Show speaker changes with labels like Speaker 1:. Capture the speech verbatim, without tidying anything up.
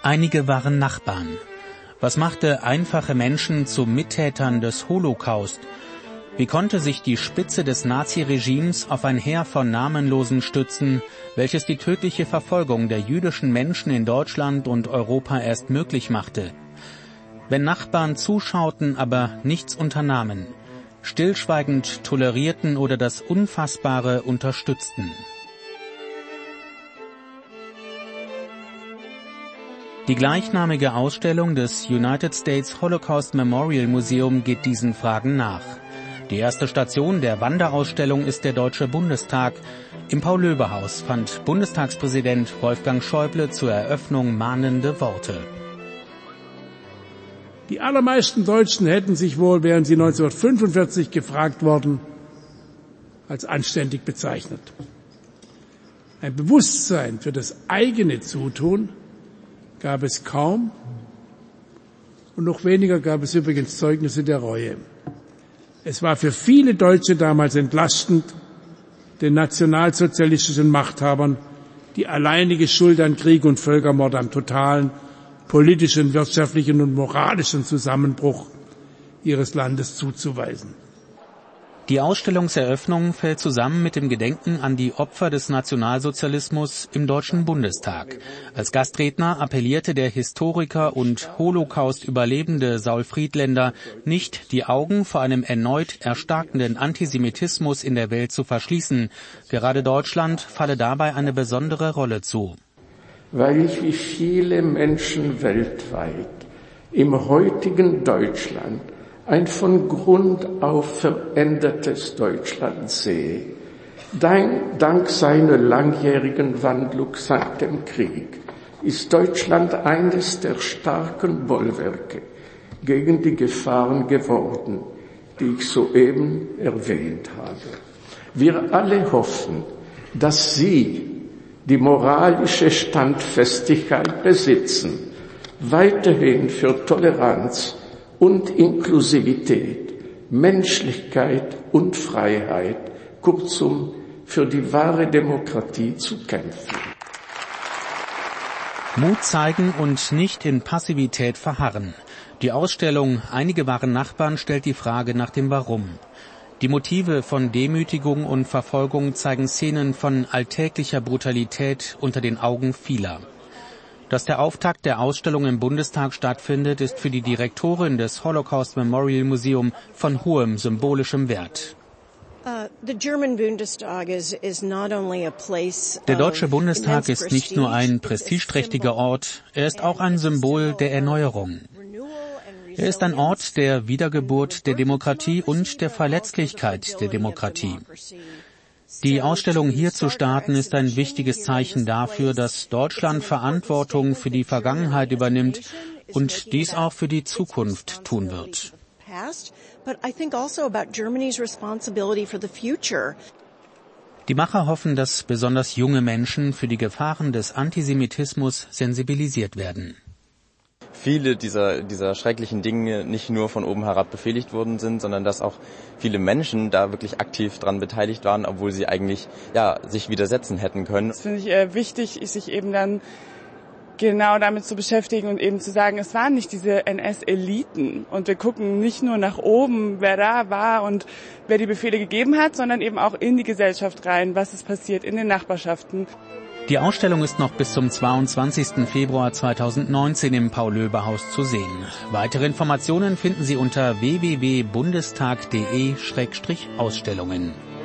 Speaker 1: Einige waren Nachbarn. Was machte einfache Menschen zu Mittätern des Holocaust? Wie konnte sich die Spitze des Naziregimes auf ein Heer von Namenlosen stützen, welches die tödliche Verfolgung der jüdischen Menschen in Deutschland und Europa erst möglich machte? Wenn Nachbarn zuschauten, aber nichts unternahmen, stillschweigend tolerierten oder das Unfassbare unterstützten. Die gleichnamige Ausstellung des United States Holocaust Memorial Museum geht diesen Fragen nach. Die erste Station der Wanderausstellung ist der Deutsche Bundestag. Im Paul-Löbe-Haus fand Bundestagspräsident Wolfgang Schäuble zur Eröffnung mahnende Worte.
Speaker 2: Die allermeisten Deutschen hätten sich wohl, wären sie neunzehnhundertfünfundvierzig gefragt worden, als anständig bezeichnet. Ein Bewusstsein für das eigene Zutun gab es kaum und noch weniger gab es übrigens Zeugnisse der Reue. Es war für viele Deutsche damals entlastend, den nationalsozialistischen Machthabern die alleinige Schuld an Krieg und Völkermord, am totalen politischen, wirtschaftlichen und moralischen Zusammenbruch ihres Landes zuzuweisen.
Speaker 1: Die Ausstellungseröffnung fällt zusammen mit dem Gedenken an die Opfer des Nationalsozialismus im Deutschen Bundestag. Als Gastredner appellierte der Historiker und Holocaust-Überlebende Saul Friedländer, nicht die Augen vor einem erneut erstarkenden Antisemitismus in der Welt zu verschließen. Gerade Deutschland falle dabei eine besondere Rolle zu.
Speaker 3: Weil ich wie viele Menschen weltweit im heutigen Deutschland ein von Grund auf verändertes Deutschland sehe, dank seiner langjährigen Wandlung seit dem Krieg, ist Deutschland eines der starken Bollwerke gegen die Gefahren geworden, die ich soeben erwähnt habe. Wir alle hoffen, dass Sie die moralische Standfestigkeit besitzen, weiterhin für Toleranz und Inklusivität, Menschlichkeit und Freiheit, kurzum für die wahre Demokratie zu kämpfen.
Speaker 1: Mut zeigen und nicht in Passivität verharren. Die Ausstellung Einige waren Nachbarn stellt die Frage nach dem Warum. Die Motive von Demütigung und Verfolgung zeigen Szenen von alltäglicher Brutalität unter den Augen vieler. Dass der Auftakt der Ausstellung im Bundestag stattfindet, ist für die Direktorin des Holocaust Memorial Museum von hohem symbolischem Wert. Der Deutsche Bundestag ist nicht nur ein prestigeträchtiger Ort, er ist auch ein Symbol der Erneuerung. Er ist ein Ort der Wiedergeburt der Demokratie und der Verletzlichkeit der Demokratie. Die Ausstellung hier zu starten ist ein wichtiges Zeichen dafür, dass Deutschland Verantwortung für die Vergangenheit übernimmt und dies auch für die Zukunft tun wird. Die Macher hoffen, dass besonders junge Menschen für die Gefahren des Antisemitismus sensibilisiert werden.
Speaker 4: Viele dieser, dieser schrecklichen Dinge nicht nur von oben herab befehligt worden sind, sondern dass auch viele Menschen da wirklich aktiv dran beteiligt waren, obwohl sie eigentlich ja sich widersetzen hätten können.
Speaker 5: Das finde ich äh, wichtig, sich eben dann genau damit zu beschäftigen und eben zu sagen, es waren nicht diese N S-Eliten und wir gucken nicht nur nach oben, wer da war und wer die Befehle gegeben hat, sondern eben auch in die Gesellschaft rein, was ist passiert in den Nachbarschaften.
Speaker 1: Die Ausstellung ist noch bis zum zweiundzwanzigsten Februar zweitausendneunzehn im Paul-Löbe-Haus zu sehen. Weitere Informationen finden Sie unter w w w punkt bundestag punkt de Schrägstrich Ausstellungen.